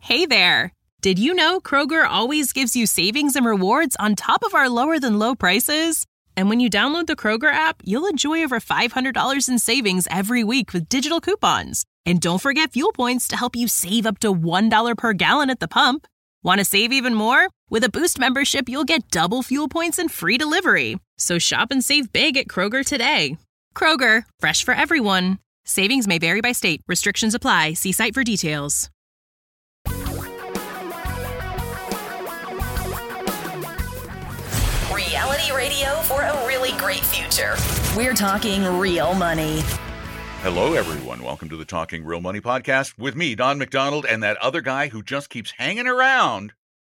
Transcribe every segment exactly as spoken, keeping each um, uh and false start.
Hey there! Did you know Kroger always gives you savings and rewards on top of our lower-than-low prices? And when you download the Kroger app, you'll enjoy over five hundred dollars in savings every week with digital coupons. And don't forget fuel points to help you save up to one dollar per gallon at the pump. Want to save even more? With a Boost membership, you'll get double fuel points and free delivery. So shop and save big at Kroger today. Kroger, fresh for everyone. Savings may vary by state. Restrictions apply. See site for details. Reality radio for a really great future. We're talking real money. Hello, everyone. Welcome to the Talking Real Money podcast with me, Don McDonald, and that other guy who just keeps hanging around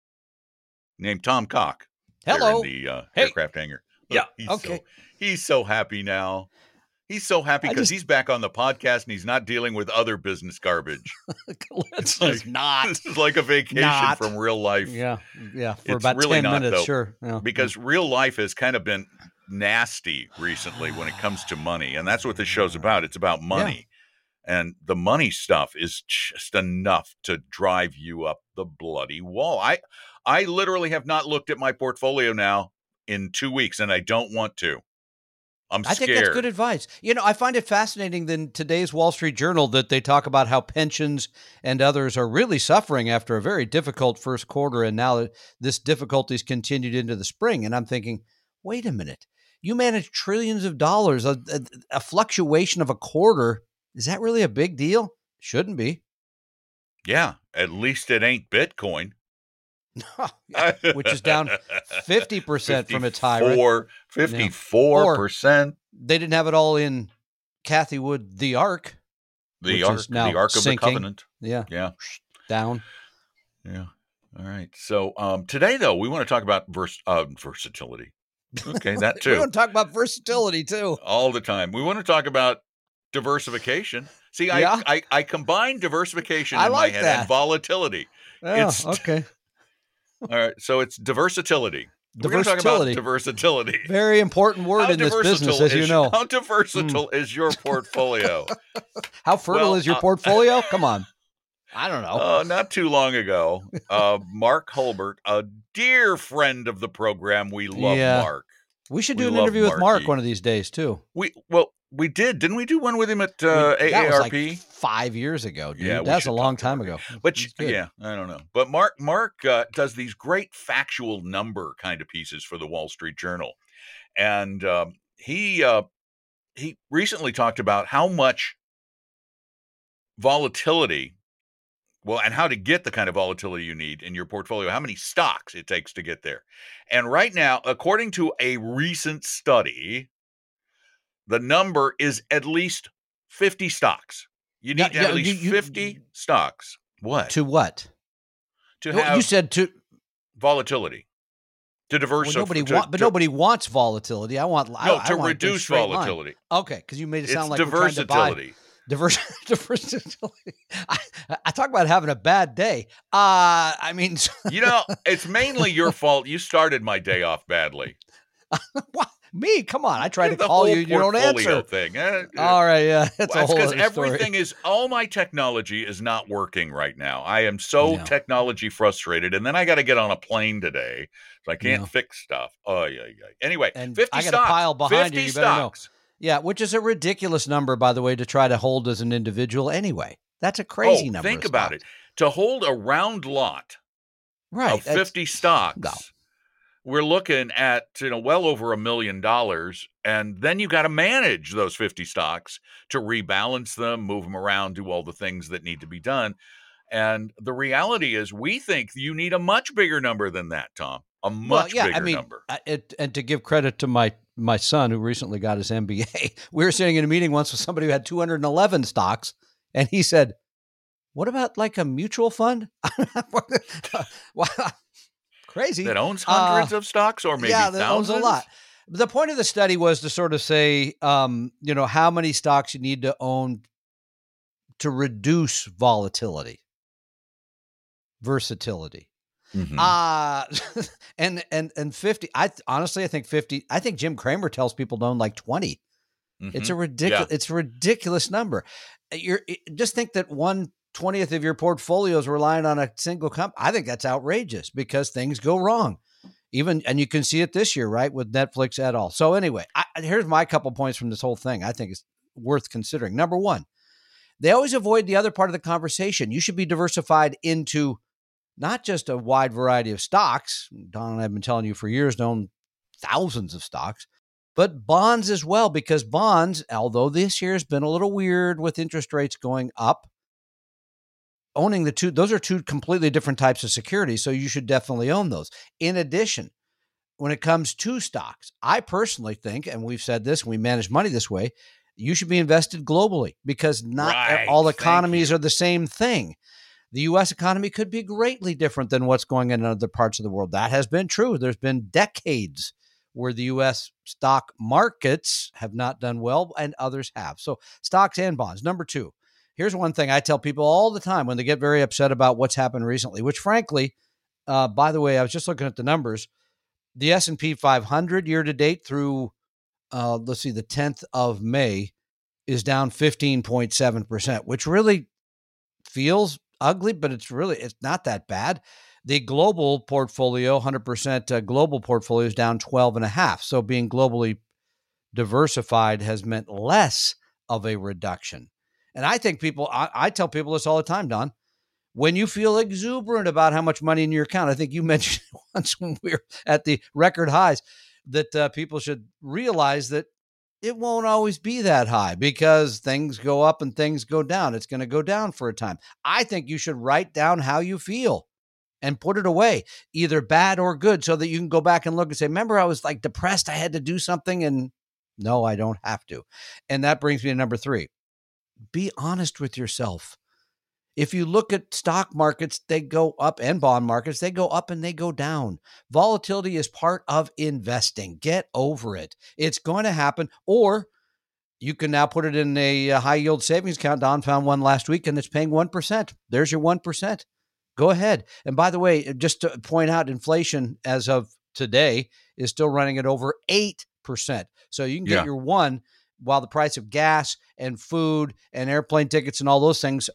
named Tom Cock. Hello. There in the uh, Hey. aircraft hangar. Look, Yeah, He's okay. So, he's so happy now. He's so happy I because just- he's back on the podcast and he's not dealing with other business garbage. Let's like- just not. This is like a vacation Not. from real life. Yeah, yeah. For It's about really ten not, minutes, though, sure. Yeah. Because real life has kind of been nasty recently when it comes to money. And that's what this show's about. It's about money. And the money stuff is just enough to drive you up the bloody wall. I I literally have not looked at my portfolio now in two weeks, and I don't want to. I'm I scared. think that's good advice. You know, I find it fascinating in today's Wall Street Journal that they talk about how pensions and others are really suffering after a very difficult first quarter, and now this difficulty's continued into the spring. And I'm thinking, wait a minute, you manage trillions of dollars, a, a, a fluctuation of a quarter. Is that really a big deal? Shouldn't be. Yeah, at least it ain't Bitcoin. Which is down fifty percent from its high. Right? fifty-four percent. They didn't have it all in Kathy Wood, the Ark. The which Ark, is now the Ark of sinking. the Covenant. Yeah. Yeah. Down. Yeah. All right. So um, today, though, we want to talk about vers- uh, versatility. Okay, that We too. want to talk about versatility too. All the time. We want to talk about diversification. See, I Yeah. I, I combine diversification I in like my head that. and volatility. Oh, It's- okay. All right. So it's diversitility. We're going to talk about Diversitility. diversitility. Very important word How in this diversitile business, as you is- know. How versatile is your portfolio? How fertile well, is your uh, portfolio? Come on. I don't know. Uh, not too long ago, uh, Mark Hulbert, a dear friend of the program, we love Yeah. Mark. we should we do an love interview with Mark Marky. one of these days too. We well, we did, didn't we? Do one with him at uh, We- A that A was R P? like five years ago, dude. Yeah, we That's should a long talk to time Mark. ago. But It's good. yeah, I don't know. But Mark Mark uh, does these great factual number kind of pieces for the Wall Street Journal, and um, he uh, he recently talked about how much volatility, well, and how to get the kind of volatility you need in your portfolio, how many stocks it takes to get there. And right now, according to a recent study, the number is at least fifty stocks. You need Yeah, to have yeah, at least you- you- fifty stocks. What? To what? to No, have you said to. volatility. To Well, diversify. nobody to, want, but to- nobody wants volatility. I want. I, No, I to want a reduce straight line. volatility. Okay, because you made it sound It's like we're trying to buy diversitility. Diverse, diversity. I, I talk about having a bad day. Uh, I mean, You know, it's mainly your fault. You started my day off badly. what? Me? Come on. I tried to The call whole you. You don't portfolio answer. thing. eh, eh. All right. Yeah. That's Well, a that's whole because other story. everything is, all my technology is not working right now. I am so Yeah. technology frustrated. And then I got to get on a plane today. So I can't Yeah. fix stuff. Oh, yeah, yeah. Anyway, And fifty I got a stocks. pile behind you, fifty you better know. stocks. Yeah, which is a ridiculous number, by the way, to try to hold as an individual anyway. That's a crazy oh, number. think of about stocks. it. To hold a round lot Right. of that's- fifty stocks, no. we're looking at, you know, well over a million dollars. And then you got to manage those fifty stocks to rebalance them, move them around, do all the things that need to be done. And the reality is we think you need a much bigger number than that, Tom. A much well, yeah, bigger I mean, number. I- it, and to give credit to my my son who recently got his M B A, we were sitting in a meeting once with somebody who had two hundred eleven stocks, and he said, "What about like a mutual fund?" Wow, crazy. That owns hundreds Uh, of stocks or maybe yeah, that thousands? owns a lot. The point of the study was to sort of say, um, you know, how many stocks you need to own to reduce volatility, versatility. Mhm. Uh and and and fifty. I th- honestly, I think fifty. I think Jim Cramer tells people to own like twenty. It's a Mhm. ridiculous. Yeah. It's a ridiculous number. You're it- just think that one twentieth of your portfolio is relying on a single company. I think that's outrageous because things go wrong. Even, and you can see it this year, right, with Netflix et al. So anyway, I, here's my couple points from this whole thing I think is worth considering. Number one, they always avoid the other part of the conversation. You should be diversified into not just a wide variety of stocks. Don and I have been telling you for years, known thousands of stocks, but bonds as well, because bonds, although this year has been a little weird with interest rates going up, owning the two, those are two completely different types of securities. So you should definitely own those. In addition, when it comes to stocks, I personally think, and we've said this, and we manage money this way, you should be invested globally because not Right. all Thank economies you. are the same thing. The U S economy could be greatly different than what's going on in other parts of the world. That has been true. There's been decades where the U S stock markets have not done well and others have. So stocks and bonds. Number two, here's one thing I tell people all the time when they get very upset about what's happened recently, which frankly, uh, by the way, I was just looking at the numbers. The S and P five hundred year to date through, uh, let's see, the tenth of May is down fifteen point seven percent, which really feels ugly, but it's really, it's not that bad. The global portfolio, one hundred percent uh, global portfolio is down twelve and a half. So being globally diversified has meant less of a reduction. And I think people, I, I tell people this all the time, Don, when you feel exuberant about how much money in your account, I think you mentioned once when we were at the record highs, that uh, people should realize that it won't always be that high because things go up and things go down. It's going to go down for a time. I think you should write down how you feel and put it away, either bad or good, so that you can go back and look and say, remember, I was like depressed. I had to do something. And no, I don't have to. And that brings me to number three. Be honest with yourself. If you look at stock markets, they go up, and bond markets, they go up and they go down. Volatility is part of investing. Get over it. It's going to happen. Or you can now put it in a high yield savings account. Don found one last week and it's paying one percent. There's your one percent. Go ahead. And by the way, just to point out, inflation as of today is still running at over eight percent. So you can get Yeah. your one while the price of gas and food and airplane tickets and all those things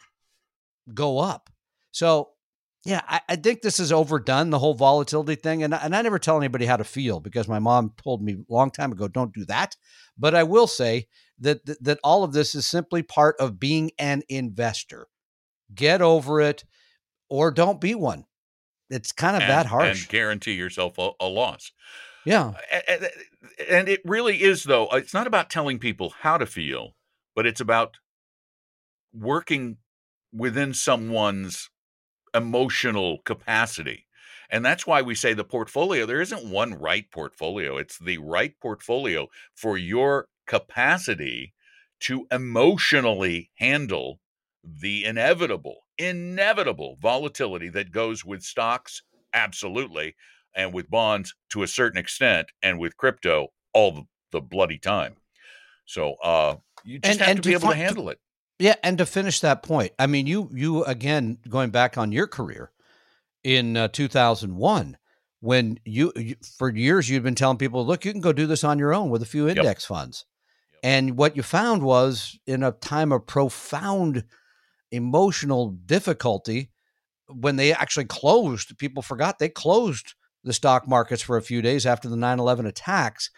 go up. So yeah, I, I think this is overdone, the whole volatility thing. And, and I never tell anybody how to feel because my mom told me a long time ago, don't do that. But I will say that, that, that all of this is simply part of being an investor. Get over it or don't be one. It's kind of and, that harsh. And guarantee yourself a, a loss. Yeah. And, and it really is, though. It's not about telling people how to feel, but it's about working within someone's emotional capacity. And that's why we say the portfolio, there isn't one right portfolio. It's the right portfolio for your capacity to emotionally handle the inevitable, inevitable volatility that goes with stocks. Absolutely. And with bonds to a certain extent, and with crypto all the, the bloody time. So uh, you just And- have and to to be able to fi- handle it. Yeah. And to finish that point, I mean, you, you again, going back on your career in uh, two thousand one, when you, you, for years, you'd been telling people, look, you can go do this on your own with a few index funds. Yep. And what you found was in a time of profound emotional difficulty, when they actually closed, people forgot they closed the stock markets for a few days after the nine eleven attacks.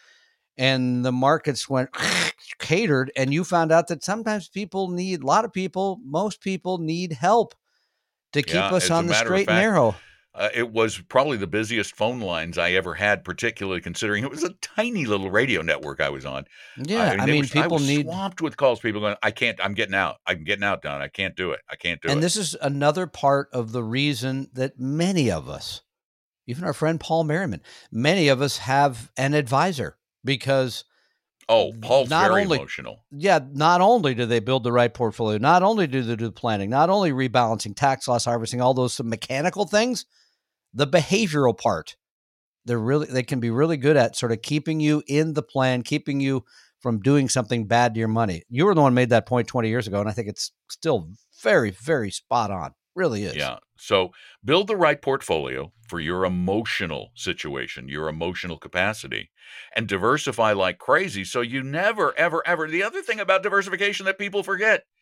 And the markets went catered, and you found out that sometimes people need, a lot of people, most people need help to keep Yeah, us as a on the matter of straight and fact, narrow. Uh, it was probably the busiest phone lines I ever had, particularly considering it was a tiny little radio network I was on. Yeah, I they mean, was- I people was need, swamped with calls. People going, I can't, I'm getting out. I'm getting out, Don. I can't do it. I can't do and it. this is another part of the reason that many of us, even our friend Paul Merriman, many of us have an advisor because oh, Paul's not very only- emotional. yeah, not only do they build the right portfolio, not only do they do the planning, not only rebalancing, tax loss harvesting, all those mechanical things, the behavioral part, they're really, they can be really good at sort of keeping you in the plan, keeping you from doing something bad to your money. You were the one who made that point twenty years ago, and I think it's still very, very spot on. Really is. Yeah. So build the right portfolio for your emotional situation, your emotional capacity, and diversify like crazy. So you never, ever, ever. The other thing about diversification that people forget,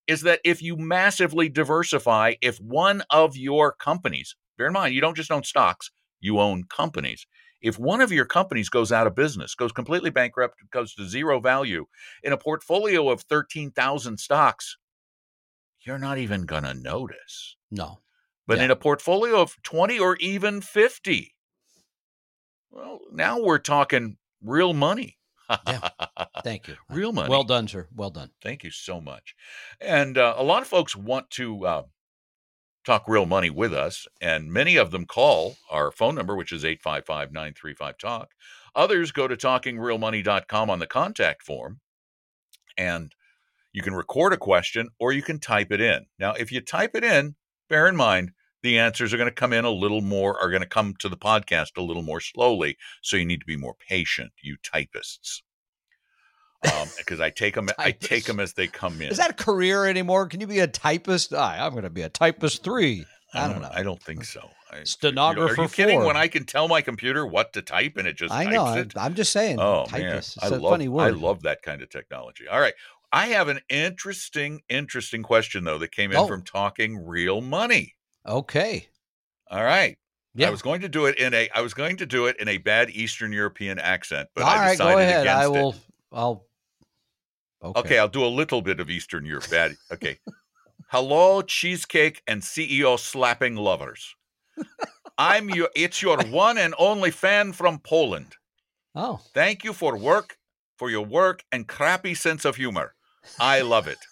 is that if you massively diversify, if one of your companies, bear in mind, you don't just own stocks, you own companies. If one of your companies goes out of business, goes completely bankrupt, goes to zero value in a portfolio of thirteen thousand stocks, you're not even going to notice. No. But Yeah. in a portfolio of twenty or even fifty, well, now we're talking real money. Yeah. Thank you. Real money. Well done, sir. Well done. Thank you so much. And uh, a lot of folks want to uh, talk real money with us, and many of them call our phone number, which is eight five five, nine three five, talk. Others go to talking real money dot com on the contact form, and you can record a question or you can type it in. Now, if you type it in, bear in mind, the answers are going to come in a little more, are going to come to the podcast a little more slowly. So you need to be more patient, you typists. Um, because I take them, I take them as they come in. Is that a career anymore? Can you be a typist? Ah, I'm going to be a typist three. I don't, I don't know. I don't think so. I, Stenographer. You know, are you kidding? four. When I can tell my computer what to type and it just I types know. it? I, I'm just saying. Oh typist. man, It's I a love, funny word. I love that kind of technology. All right, I have an interesting, interesting question though that came in Oh. from Talking Real Money. Okay. All right. Yeah. I was going to do it in a I was going to do it in a bad Eastern European accent, but All I right, decided go ahead. against I it. will. I'll. Okay. Okay, I'll do a little bit of Eastern Europe. Bad. Okay. Hello, cheesecake and C E O slapping lovers. I'm your it's your one and only fan from Poland. Oh. Thank you for work, for your work and crappy sense of humor. I love it.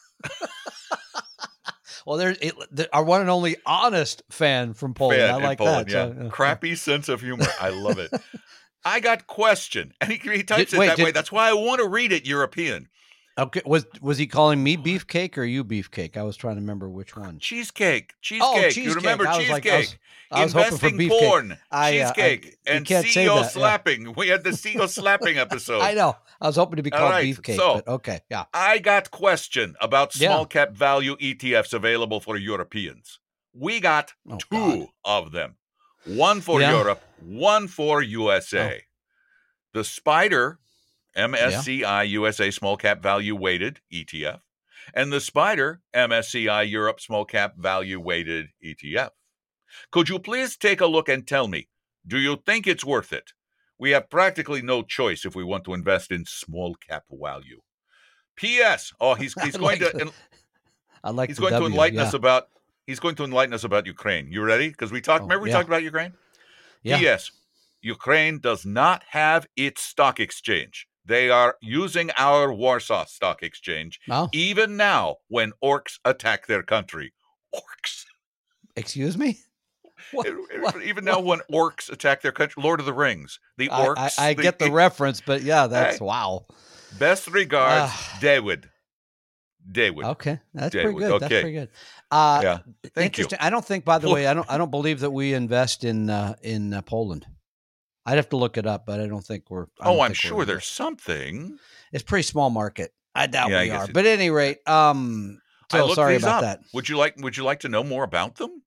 Well, there's it, there, our one and only honest fan from Poland. Fan I in like Poland, that. yeah. So, uh, Crappy sense of humor. I love it. I got question. And he, he types Did- it wait, that way. did- That's why I want to read it European. Okay. Was was he calling me beefcake or you beefcake? I was trying to remember which one. Cheesecake. Cheesecake. Oh, You cheesecake. remember I was like- I was- cheesecake. I was hoping for Investing beefcake. porn. I, uh, I- cheesecake. you and can't say C E O that, yeah. slapping. We had the C E O slapping episode. I know. I was hoping to be All called right, beefcake, so- but okay. Yeah. I got question about Yeah. small cap value E T Fs available for Europeans. We got Oh, two God. of them. One for Yeah. Europe, one for U S A. Oh. The Spider M S C I U S A small cap value weighted E T F and the Spider M S C I Europe small cap value weighted E T F. Could you please take a look and tell me, do you think it's worth it? We have practically no choice if we want to invest in small cap value. P S. Oh, he's he's I going like to the- I like he's the going to W, enlighten yeah. us about he's going to enlighten us about Ukraine. You ready? Because we talked. Oh, remember we yeah. talked about Ukraine. Yeah. P S. Ukraine does not have its stock exchange. They are using our Warsaw Stock Exchange No. even now when orcs attack their country. Orcs. Excuse me? What- what- Even now when orcs attack their country. Lord of the Rings. The I, orcs. I, I get the reference, but yeah, that's Hey. wow. Best regards, Ah. David. David. Okay, that's Jay pretty Wood, good. That's okay. pretty good. Uh, Yeah. Thank you. interesting. I don't think, by the way, I don't. I don't believe that we invest in uh, in uh, Poland. I'd have to look it up, but I don't think we're. I don't Oh, I'm think we're sure in there's it. something. It's a pretty small market. I doubt Yeah, I we guess are. it- But at any rate, um, I so looked sorry these about up. that. Would you like Would you like to know more about them?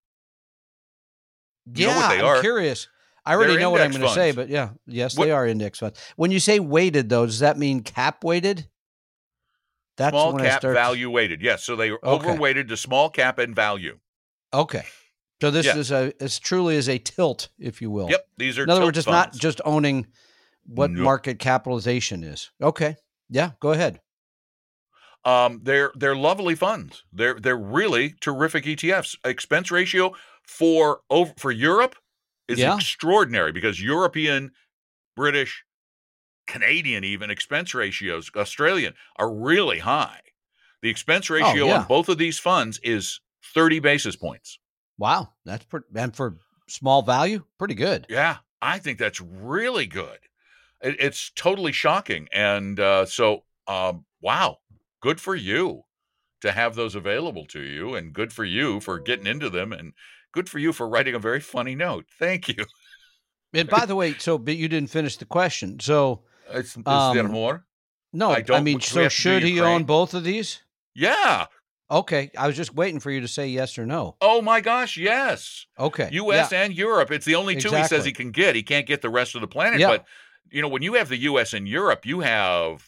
You Yeah, know what they I'm are. curious. I already They're know what I'm index going to say, funds. but yeah, yes, What- they are index funds. When you say weighted, though, does that mean cap weighted? That's Small when I cap start. value weighted. Yes, so they are Okay. overweighted to small cap and value. Okay, so this Yeah. is a. It's truly is a tilt, if you will. Yep, these are In other tilt words, it's not funds. just owning what Nope. market capitalization is. Okay. Yeah, go ahead. Um, they're they're lovely funds. They're they're really terrific E T Fs. Expense ratio for over for Europe is Yeah. extraordinary because European, British, Canadian even expense ratios, Australian are really high. The expense ratio Oh, yeah. on both of these funds is thirty basis points. Wow, that's pretty, and for small value, pretty good. Yeah, I think that's really good. It, it's totally shocking, and uh, so um, wow, good for you to have those available to you, and good for you for getting into them, and good for you for writing a very funny note. Thank you. And by the way, so but you didn't finish the question. So Is, is there Um, more? no, I I, don't- mean, we so have to do should he Ukraine? own both of these? Yeah. Okay, I was just waiting for you to say yes or no. Oh my gosh, yes. Okay, U S yeah. and Europe. It's the only two he says Exactly. he can get. He can't get the rest of the planet. Yeah. But you know, when you have the U S and Europe, you have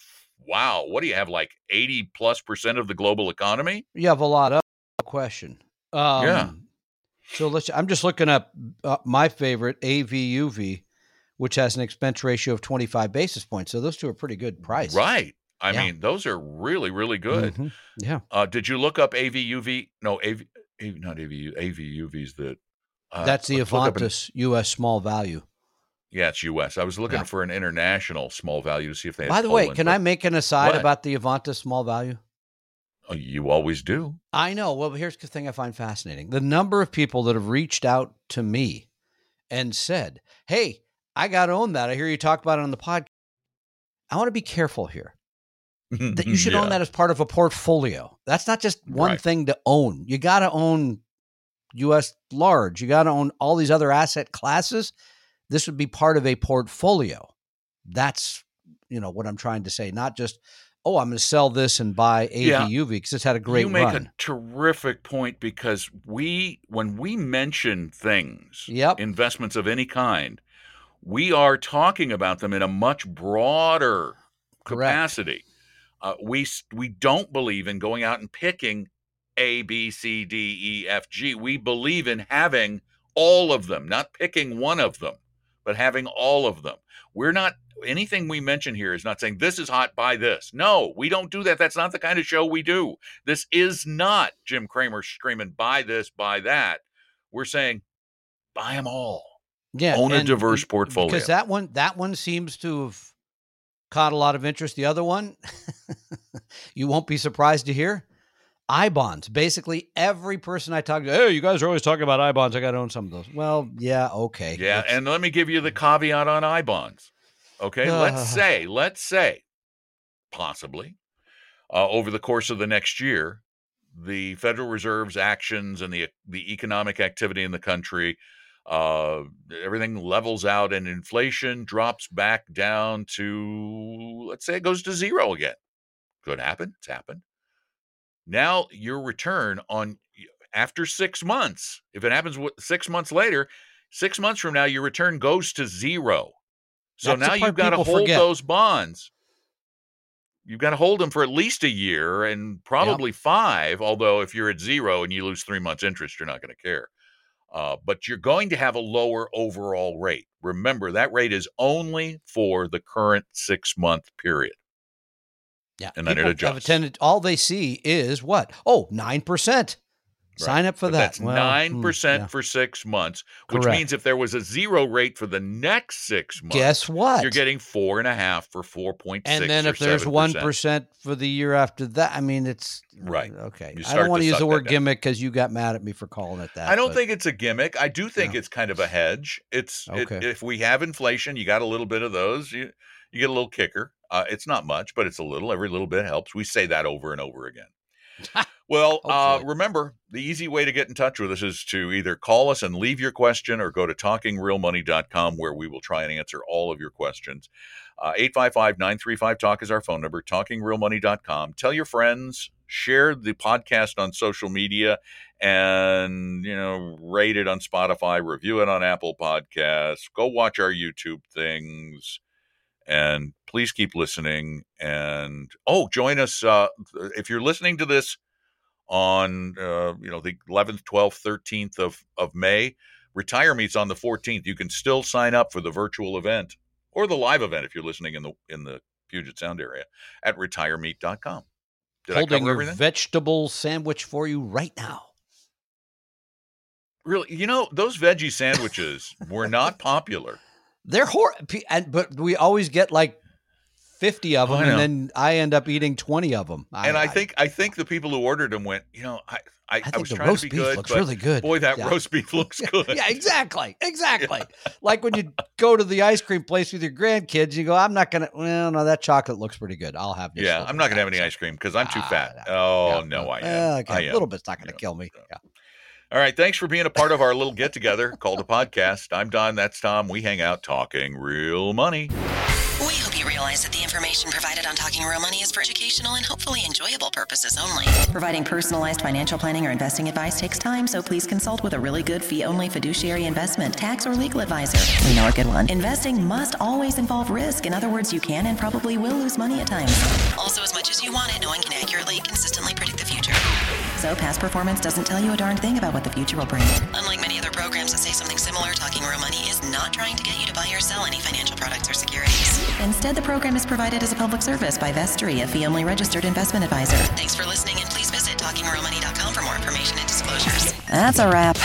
wow, what do you have, like eighty plus percent of the global economy? You have a lot of question. Um, Yeah. So let's. I'm just looking up uh, my favorite A V U V, which has an expense ratio of twenty-five basis points. So those two are pretty good price. Right. I Yeah. mean, those are really, really good. Mhm. Yeah. Uh, did you look up A V U V? No, A V, A- not A V U, A V U V's that. Uh, That's the let's look up an- Avantis U S small value. yeah, it's U S. I was looking Yeah. for an international small value to see if they had By the way, Poland, can but- I make an aside What? about the Avantis small value? Oh, you always do. I know. Well, here's the thing I find fascinating. The number of people that have reached out to me and said, hey, I got to own that. I hear you talk about it on the podcast. I want to be careful here. That you should Yeah. own that as part of a portfolio. That's not just one Right. thing to own. You got to own U S large. You got to own all these other asset classes. This would be part of a portfolio. That's, you know, what I'm trying to say. Not just, oh, I'm going to sell this and buy A V U V because it's had a great You make run. a terrific point because we, when we mention things, Yep. investments of any kind, we are talking about them in a much broader Correct. capacity. Uh, we s- we don't believe in going out and picking A, B, C, D, E, F, G. We believe in having all of them, not picking one of them, but having all of them. We're not, anything we mention here is not saying this is hot, buy this. No, we don't do that. That's not the kind of show we do. This is not Jim Cramer screaming, buy this, buy that. We're saying, buy them all. Yeah, Own a and- diverse and- portfolio. Because that one, that one seems to have caught a lot of interest. The other one, you won't be surprised to hear, I bonds. Basically, every person I talk to, hey, you guys are always talking about I bonds. I got to own some of those. Well, yeah, okay. Yeah, It's- and let me give you the caveat on I bonds. Okay, Uh. let's say, let's say, possibly, uh, over the course of the next year, the Federal Reserve's actions and the the economic activity in the country, uh, everything levels out and inflation drops back down to, let's say it goes to zero again. Could happen. It's happened. Now your return on, after six months, if it happens w- six months later, six months from now, your return goes to zero. So That's the now part you've got to people hold forget. those bonds. You've got to hold them for at least a year and probably five, although if you're at zero and you lose three months interest, you're not going to care. Uh, but you're going to have a lower overall rate. Remember, that rate is only for the current six-month period. Yeah, And then it people have adjusts. attended, all they see is what? Oh, nine percent. Sign up for But that. That's Well, nine hmm, percent yeah. for six months, which Correct. means if there was a zero rate for the next six months, Guess what? you're getting four and a half for four point six. And then if there's one percent for the year after that, I mean, it's Right. Okay. You I start don't want to to use suck the that word down. gimmick because you got mad at me for calling it that. I don't but- think it's a gimmick. I do think No. it's kind of a hedge. It's it- Okay. if we have inflation, you got a little bit of those. You you get a little kicker. Uh, it's not much, but it's a little. Every little bit helps. We say that over and over again. Well, uh, Hopefully. remember, the easy way to get in touch with us is to either call us and leave your question or go to talking real money dot com where we will try and answer all of your questions. Uh, eight five five, nine three five, talk is our phone number, talking real money dot com. Tell your friends, share the podcast on social media, and, you know, rate it on Spotify, review it on Apple Podcasts, go watch our YouTube things, and please keep listening. And, oh, join us. Uh, if you're listening to this on, uh, you know, the eleventh, twelfth, thirteenth of, of May, Retire Meet's on the fourteenth. You can still sign up for the virtual event or the live event if you're listening in the in the Puget Sound area at retire meet dot com. Did I Holding cover your everything? vegetable sandwich for you right now. Really, you know, those veggie sandwiches were not popular. They're hor- p- and but we always get like fifty of Oh, them, I and know. then I end up eating twenty of them. And I think I think the people who ordered them went, you know, I I, I think was the trying roast to be beef good, looks but really good. boy, that Yeah. roast beef looks good. Yeah, exactly, exactly. Like when you go to the ice cream place with your grandkids, you go, "I'm not gonna." Well, no, that chocolate looks pretty good. I'll have this. Yeah, over I'm not going to have that." any So- ice cream because I'm too Ah, fat. no. Oh, Yeah, no, I am. eh, okay, I a am. little bit's not going to Yeah. kill me. Yeah. All right. Thanks for being a part of our little get together called a podcast. I'm Don. That's Tom. We hang out talking real money. We hope you realize that the information provided on Talking Real Money is for educational and hopefully enjoyable purposes only. Providing personalized financial planning or investing advice takes time, so please consult with a really good fee-only fiduciary investment, tax, or legal advisor. We know a good one. Investing must always involve risk. In other words, you can and probably will lose money at times. Also, as much as you want it, no one can accurately, consistently predict the future. So past performance doesn't tell you a darn thing about what the future will bring. Unlike many other programs that say something similar, Talking Real Money is not trying to get you to buy or sell any financial products or securities. Instead, the program is provided as a public service by Vestry, a fee-only registered investment advisor. Thanks for listening, and please visit talking real money dot com for more information and disclosures. That's a wrap.